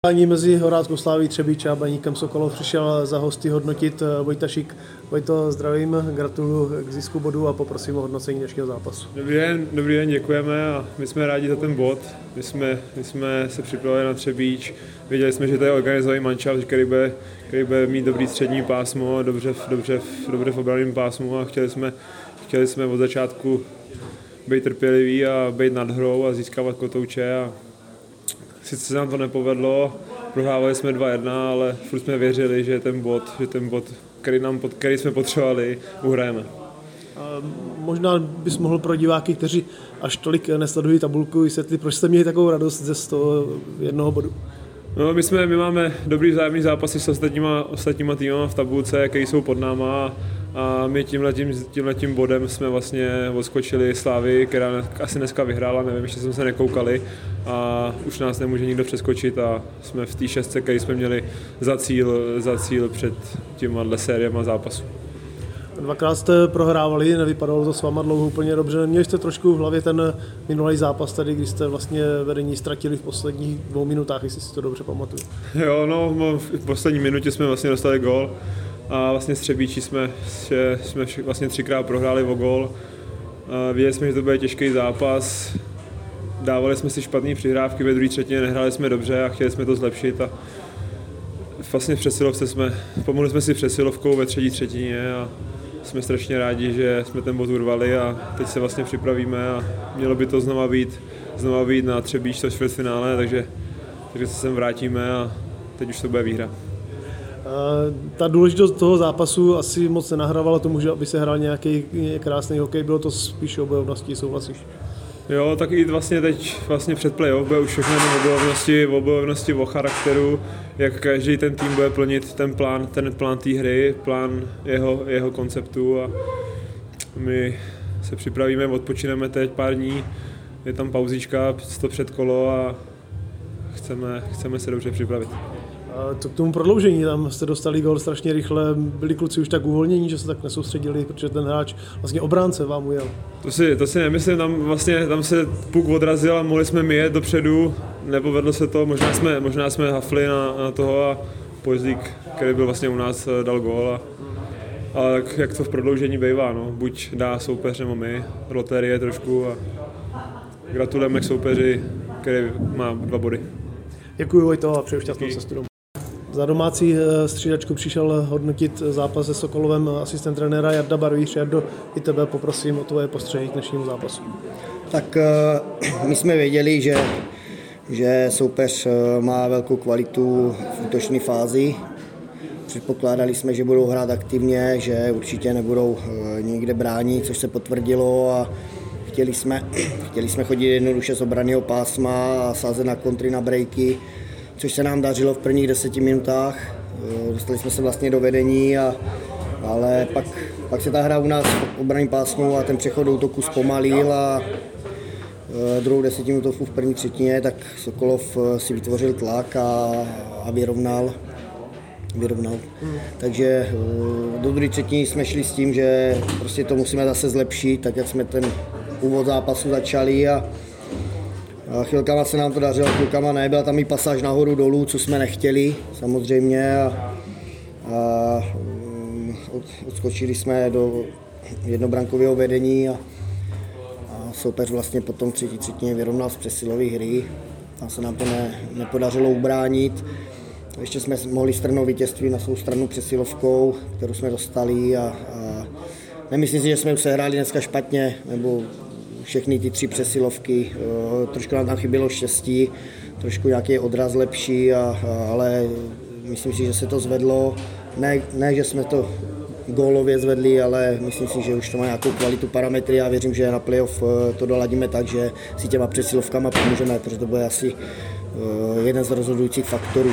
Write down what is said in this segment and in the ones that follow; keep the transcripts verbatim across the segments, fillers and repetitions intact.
Ani mezi Horáckou Sláví Třebíč a Baníkem Sokolov přišel za hosty hodnotit Vojta Šik. Vojto, zdravím, gratuluju k zisku bodu a poprosím o hodnocení dnešního zápasu. Dobrý den, dobrý den, děkujeme a my jsme rádi za ten bod. My jsme, my jsme se připravili na Třebíč, věděli jsme, že to je organizovaný manšaft, který bude, který bude mít dobrý střední pásmo, dobře, dobře, dobře v obranném pásmu a chtěli jsme, chtěli jsme od začátku být trpěliví a být nad hrou a získávat kotouče. A sice se nám to nepovedlo, prohrávali jsme dva jedna, ale furt jsme věřili, že ten bod, že ten bod, který, nám, který jsme potřebovali, uhrajeme. Možná bys mohl pro diváky, kteří až tolik nesledují tabulku, vysvětlit, proč jste měli takovou radost ze z toho jednoho bodu. No, my, jsme, my máme dobrý vzájemný zápasy s ostatníma, ostatníma týmama v tabulce, který jsou pod náma a my tímhletím, tímhletím bodem jsme vlastně odskočili Slávy, která asi dneska vyhrála, nevím, ještě jsme se nekoukali a už nás nemůže nikdo přeskočit a jsme v té šestce, který jsme měli za cíl, za cíl před těma sériema zápasů. Dvakrát jste prohrávali, nevypadalo to s váma dlouho úplně dobře. Neměli jste trošku v hlavě ten minulý zápas tady, kdy jste vlastně vedení ztratili v posledních dvou minutách, jestli si to dobře pamatuju. Jo, no, v poslední minutě jsme vlastně dostali gól a vlastně s Třebíči jsme, jsme vlastně třikrát prohráli o gól. Věděli jsme, že to bude těžký zápas, dávali jsme si špatné přihrávky, ve druhé třetině nehráli jsme dobře a chtěli jsme to zlepšit. A vlastně v přesilovce jsme, pomohli jsme si přesilovkou ve třetí třetině a jsme strašně rádi, že jsme ten bod urvali a teď se vlastně připravíme a mělo by to znova být, znova být na Třebíč to čtvrtfinále, takže, takže se sem vrátíme a teď už to bude výhra. Ta důležitost toho zápasu asi moc nenahrávala tomu, že aby se hrál nějaký krásný hokej, bylo to spíš o bojovnosti, souhlasíš? Jo, tak i vlastně teď vlastně před play-off bude už všechno o bojovnosti, o bojovnosti, o charakteru, jak každý ten tým bude plnit ten plán, ten plán té hry, plán jeho, jeho konceptu a my se připravíme, odpočineme teď pár dní, je tam pauzička, to předkolo a chceme, chceme se dobře připravit. A to k tomu prodloužení, tam jste dostali gól strašně rychle, byli kluci už tak uvolnění, že se tak nesoustředili, protože ten hráč, vlastně obránce vám ujel. To si, to si nemyslím, tam vlastně tam se puk odrazil a mohli jsme my jet dopředu, nepovedlo se to, možná jsme, možná jsme hafli na, na toho a Pojezdík, který byl vlastně u nás, dal gól. A, ale jak, jak to v prodloužení bývá, no, buď dá soupeř nebo my, loterie trošku a gratulujeme k soupeři, který má dva body. Děkuji, Vojto, a přeju šťastnou cestu domů. Za domácí střídačku přišel hodnotit zápas se Sokolovem asistent trenéra Jarda Barvíř. Jardo, i tebe poprosím o tvoje postřehy k dnešnímu zápasu. Tak my jsme věděli, že, že soupeř má velkou kvalitu v útoční fázi. Předpokládali jsme, že budou hrát aktivně, že určitě nebudou nikde bránit, což se potvrdilo a chtěli jsme, chtěli jsme chodit jednoduše z obranného pásma a sázet na kontry, na breaky, což se nám dařilo v prvních deseti minutách. Dostali jsme se vlastně do vedení, a, ale pak, pak se ta hra u nás v obranném pásmu a ten přechod do útoku zpomalil a druhou desetiminutovku v první třetině, tak Sokolov si vytvořil tlak a, a vyrovnal. vyrovnal. Hmm. Takže do druhé třetiny jsme šli s tím, že prostě to musíme zase zlepšit, tak jak jsme ten úvod zápasu začali a, a chvilkama se nám to dařilo, chvilkama ne, byla tam i pasáž nahoru dolů, co jsme nechtěli samozřejmě a, a od, odskočili jsme do jednobrankového vedení a, a soupeř vlastně potom v třetí třetině vyrovnal z přesilové hry, tam se nám to ne, nepodařilo ubránit. Ještě jsme mohli strhnout vítězství na svou stranu přesilovkou, kterou jsme dostali a, a nemyslím si, že jsme už sehráli dneska špatně, nebo všechny ty tři přesilovky, trošku nám tam chybělo štěstí, trošku nějaký odraz lepší, a, a, ale myslím si, že se to zvedlo, ne, ne, že jsme to gólově zvedli, ale myslím si, že už to má nějakou kvalitu parametry a věřím, že na playoff to doladíme tak, že si těma přesilovkama pomůžeme, protože to bude asi jeden z rozhodujících faktorů.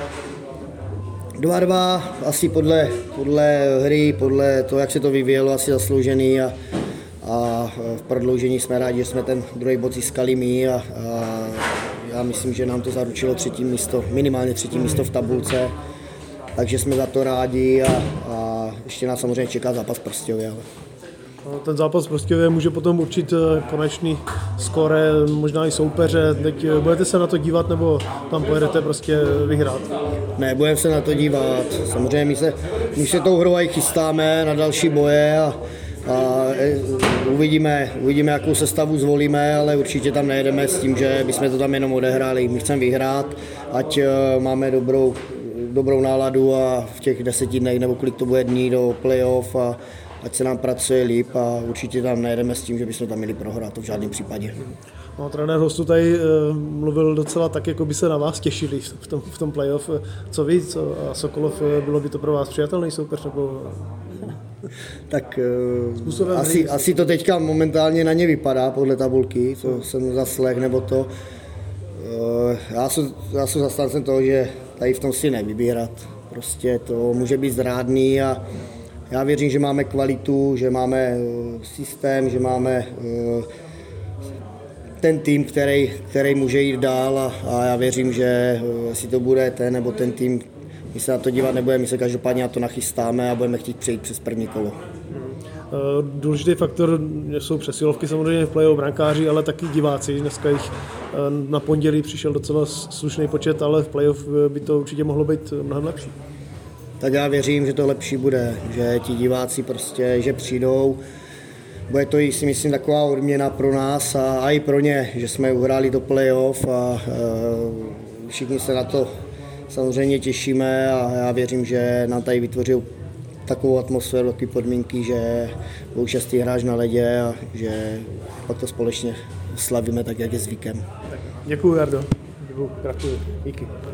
dva dva asi podle, podle hry, podle toho, jak se to vyvíjelo, asi zasloužený a, a v prodloužení jsme rádi, že jsme ten druhý bod získali my a, a já myslím, že nám to zaručilo třetí místo, minimálně třetí místo v tabulce, takže jsme za to rádi a, a ještě nás samozřejmě čeká zápas v Prostějově. Ten zápas prostě může potom určit konečný skóre, možná i soupeře. Teď budete se na to dívat, nebo tam pojedete prostě vyhrát? Ne, budeme se na to dívat. Samozřejmě my se, my se tou hrou aj chystáme na další boje a, a uvidíme, uvidíme, jakou sestavu zvolíme, ale určitě tam nejedeme s tím, že bychom to tam jenom odehráli. My chceme vyhrát, ať máme dobrou, dobrou náladu a v těch deseti dnech, nebo kolik to bude dní do playoff, a ať se nám pracuje líp a určitě tam nejedeme s tím, že bychom tam měli prohrát, to v žádném případě. No, trenér hostů tady e, mluvil docela tak, jako by se na vás těšili v tom, v tom playoff. Co vy, co a Sokolov, bylo by to pro vás přijatelný soupeř? Nebo... Tak e, asi, asi to teďka momentálně na ně vypadá podle tabulky, co jsem zaslech, nebo to. E, já jsem, já jsem zastáncem toho, že tady v tom si nevybírat. Prostě to může být zrádný a já věřím, že máme kvalitu, že máme systém, že máme ten tým, který, který může jít dál a, a já věřím, že jestli to bude ten nebo ten tým, my se na to dívat nebudeme, my se každopádně na to nachystáme a budeme chtít přejít přes první kolo. Důležitý faktor jsou přesilovky samozřejmě v playoff brankáři, ale taky diváci. Dneska jich na pondělí přišel docela slušný počet, ale v playoff by to určitě mohlo být mnohem lepší. Tak já věřím, že to lepší bude, že ti diváci prostě, že přijdou. Bude to i, si myslím, taková odměna pro nás a, a i pro ně, že jsme uhráli to playoff a, a všichni se na to samozřejmě těšíme a já věřím, že nám tady vytvořil takovou atmosféru, takové podmínky, že budou šestý hráč na ledě a že pak to společně slavíme tak, jak je zvykem. Děkuji, Jardo. Děkuji, gratuluji. Díky.